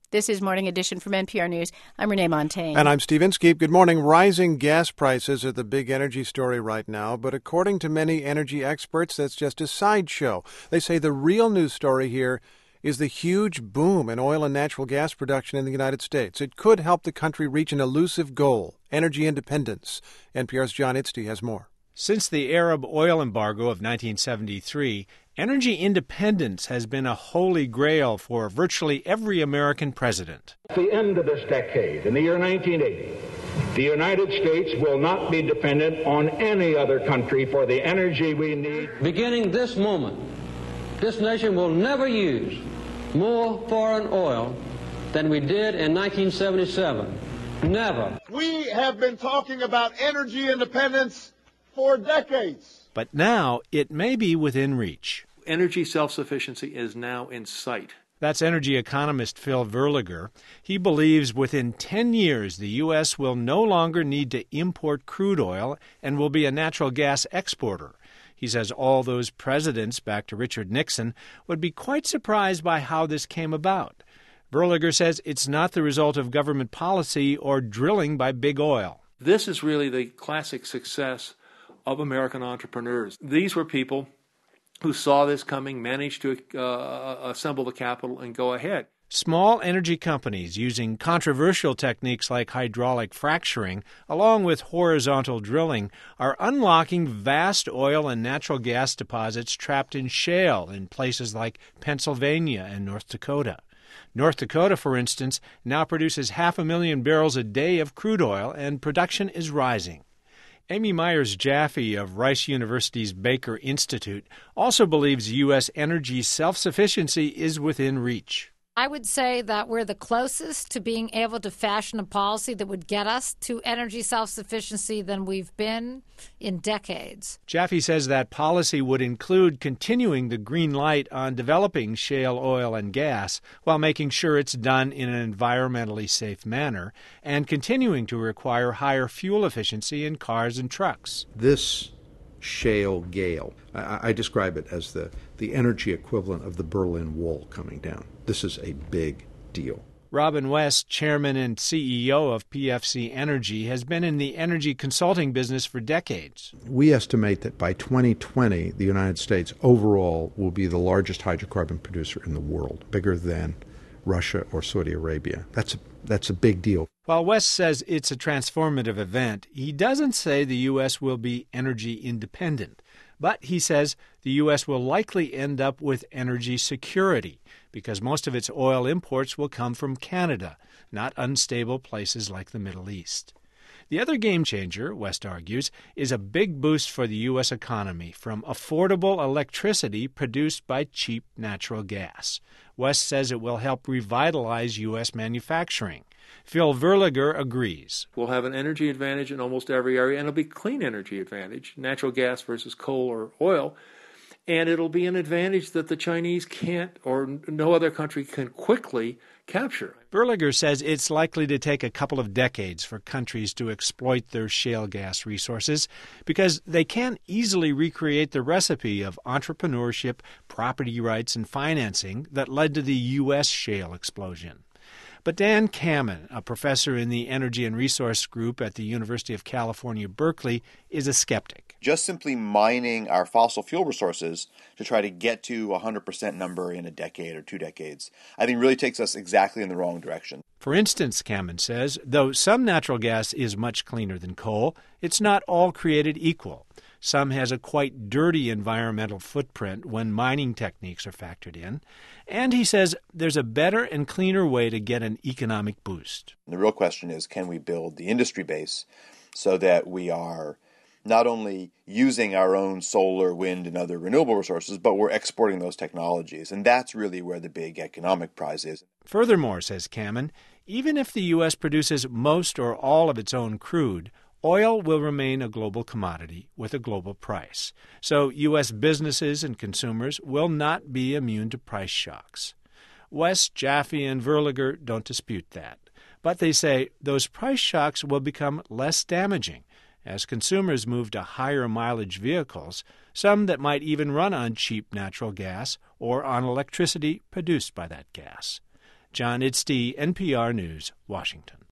This is Morning Edition from NPR News. I'm Renee Montaigne. And I'm Steve Inskeep. Good morning. Rising gas prices are the big energy story right now, but according to many energy experts, that's just a sideshow. They say the real news story here is the huge boom in oil and natural gas production in the United States. It could help the country reach an elusive goal, energy independence. NPR's John Itzty has more. Since the Arab oil embargo of 1973, energy independence has been a holy grail for virtually every American president. At the end of this decade, in the year 1980, the United States will not be dependent on any other country for the energy we need. Beginning this moment, this nation will never use more foreign oil than we did in 1977. Never. We have been talking about energy independence for decades. But now it may be within reach. Energy self-sufficiency is now in sight. That's energy economist Phil Verliger. He believes within 10 years the U.S. will no longer need to import crude oil and will be a natural gas exporter. He says all those presidents, back to Richard Nixon, would be quite surprised by how this came about. Verliger says it's not the result of government policy or drilling by big oil. This is really the classic success of American entrepreneurs. These were people who saw this coming, managed to assemble the capital and go ahead. Small energy companies using controversial techniques like hydraulic fracturing, along with horizontal drilling, are unlocking vast oil and natural gas deposits trapped in shale in places like Pennsylvania and North Dakota. North Dakota, for instance, now produces 500,000 barrels a day of crude oil, and production is rising. Amy Myers-Jaffe of Rice University's Baker Institute also believes U.S. energy self-sufficiency is within reach. I would say that we're the closest to being able to fashion a policy that would get us to energy self-sufficiency than we've been in decades. Jaffe says that policy would include continuing the green light on developing shale oil and gas while making sure it's done in an environmentally safe manner and continuing to require higher fuel efficiency in cars and trucks. This shale gale, I describe it as the energy equivalent of the Berlin Wall coming down. This is a big deal. Robin West, chairman and CEO of PFC Energy, has been in the energy consulting business for decades. We estimate that by 2020, the United States overall will be the largest hydrocarbon producer in the world, bigger than Russia or Saudi Arabia. That's a big deal. While West says it's a transformative event, he doesn't say the U.S. will be energy independent. But he says the U.S. will likely end up with energy security because most of its oil imports will come from Canada, not unstable places like the Middle East. The other game changer, West argues, is a big boost for the U.S. economy from affordable electricity produced by cheap natural gas. West says it will help revitalize U.S. manufacturing. Phil Verliger agrees. We'll have an energy advantage in almost every area, and it'll be clean energy advantage, natural gas versus coal or oil. And it'll be an advantage that the Chinese can't or no other country can quickly capture. Verliger says it's likely to take a couple of decades for countries to exploit their shale gas resources because they can't easily recreate the recipe of entrepreneurship, property rights, and financing that led to the U.S. shale explosion. But Dan Kammen, a professor in the Energy and Resource Group at the University of California, Berkeley, is a skeptic. Just simply mining our fossil fuel resources to try to get to a 100% number in a decade or 2 decades, I think really takes us exactly in the wrong direction. For instance, Kammen says, though some natural gas is much cleaner than coal, it's not all created equal. Some has a quite dirty environmental footprint when mining techniques are factored in. And he says there's a better and cleaner way to get an economic boost. The real question is, can we build the industry base so that we are not only using our own solar, wind, and other renewable resources, but we're exporting those technologies. And that's really where the big economic prize is. Furthermore, says Kammen, even if the U.S. produces most or all of its own crude, oil will remain a global commodity with a global price. So U.S. businesses and consumers will not be immune to price shocks. West, Jaffe, and Verliger don't dispute that. But they say those price shocks will become less damaging as consumers move to higher mileage vehicles, some that might even run on cheap natural gas or on electricity produced by that gas. John Itzty, NPR News, Washington.